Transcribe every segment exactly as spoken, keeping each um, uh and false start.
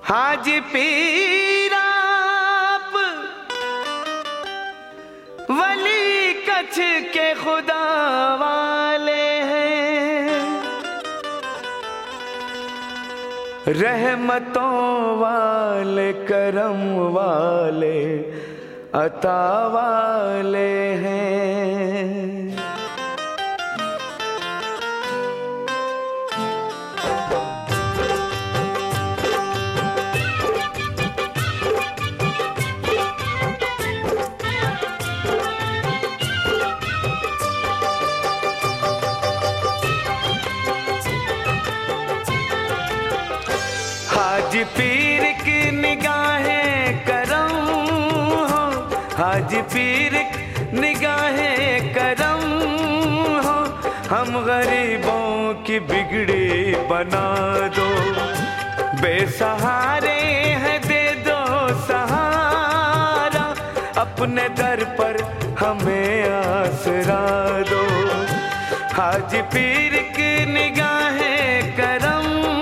हाजी पीर आप वली कच्छ के खुदा वाले हैं, रहमतों वाले करम वाले अता वाले हैं। हाजी पीर की निगाहें करम हो, हाजी पीर की निगाहें करम हो, हम गरीबों की बिगड़ी बना दो, बेसहारे हैं दे दो सहारा, अपने दर पर हमें आसरा दो। हाजी पीर की निगाहें करम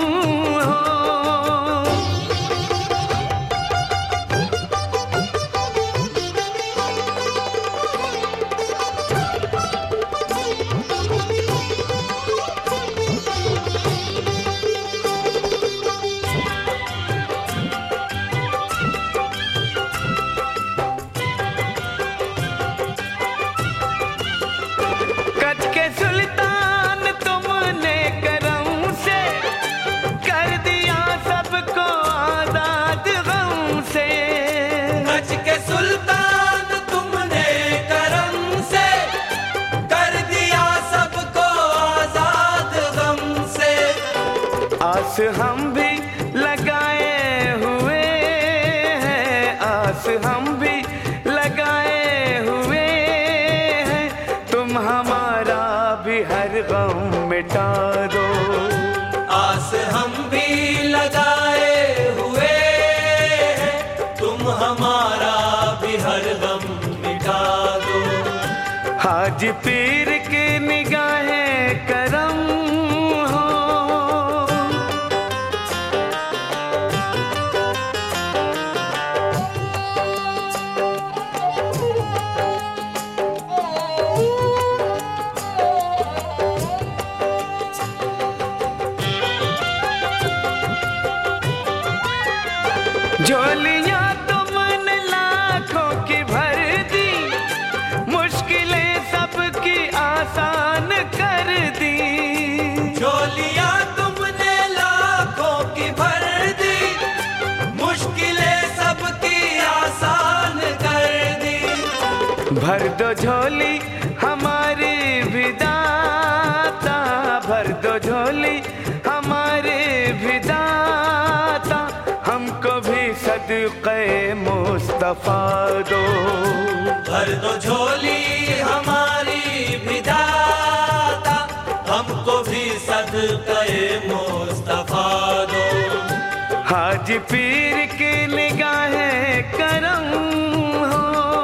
आस हम भी लगाए हुए हैं, आस हम भी लगाए हुए हैं, तुम हमारा भी हर गम मिटा दो। आस हम भी लगाए हुए हैं, तुम हमारा भी हर गम मिटा दो। हाजी पीर की निगाहें करम झोलियां तुमने लाखों की भर दी, मुश्किलें सबकी आसान कर दी। झोलियां तुमने लाखों की भर दी, मुश्किलें सबकी आसान कर दी। भर दो झोली हमारी भी दाता, भर दो झोली हमारी भी दाता, हमको भी सदक़े मुस्तफा दो। भर दो झोली हमारी भी दाता, हमको भी सदक़े मुस्तफा दो। हाजी पीर की निगाहें करम हो,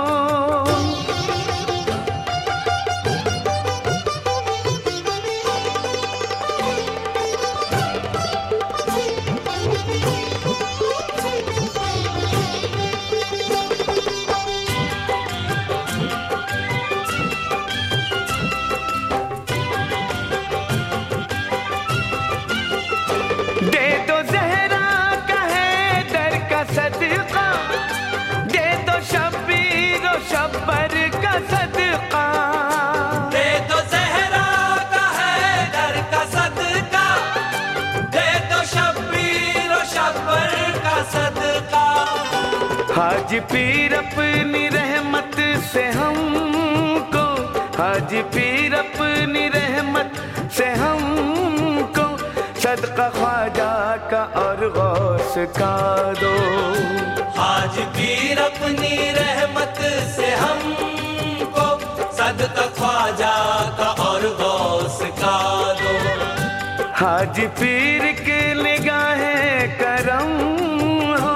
दे दो ज़हरा का हैदर का सदका, दे दो शब्बीर और शब्बर का सदका। दे दो ज़हरा का हैदर का सदका, दे दो शब्बीर और शब्बर का सदका। हाजी पीर अपनी रहमत से हमको, हाजी पीर अपनी रहमत से हमको, सदका ख्वाजा का और गौस का दो। हाजी पीर अपनी रहमत से हमको, सदका ख्वाजा का और गौस का दो। हाजी पीर की निगाहें करम हो,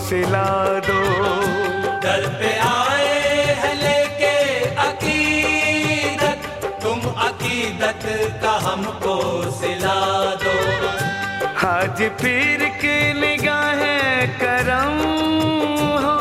सिला दो। दर पे आए हैं लेके अकीदत, तुम अकीदत का हमको सिला दो। हाजी पीर की निगाहें करम हो,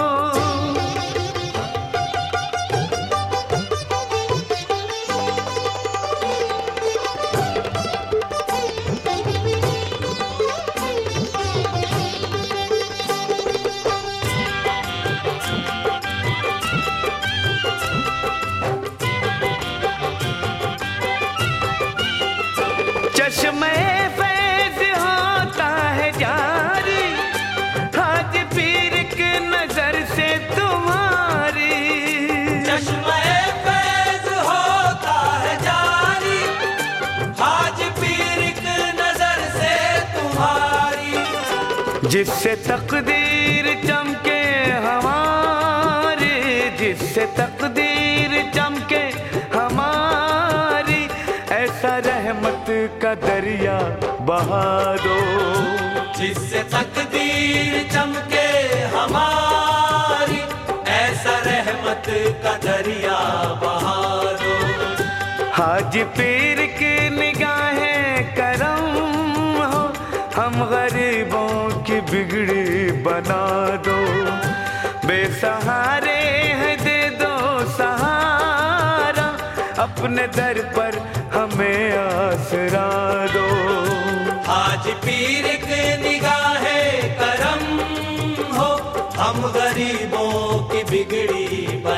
चश्मे फैज होता है जारी, हाजी पीर की नजर से तुम्हारी। चश्मे फैज होता है जारी, हाजी पीर की नजर से तुम्हारी। जिससे तकदीर चमके हमारी, जिससे तकदीर चमके हमारी, ऐसा रहमत का दरिया बहा दो। जिससे तकदीर चमके हमारी, ऐसा रहमत का दरिया बहा दो। हाजी पीर की निगाहें करम हो, हम गरीबों की बिगड़ी बना दो। बेसहारे हैं दे दो सहारा, अपने दर पर हमें आसरा दो। हाजी पीर की निगाहें करम हो, हम गरीबों की बिगड़ी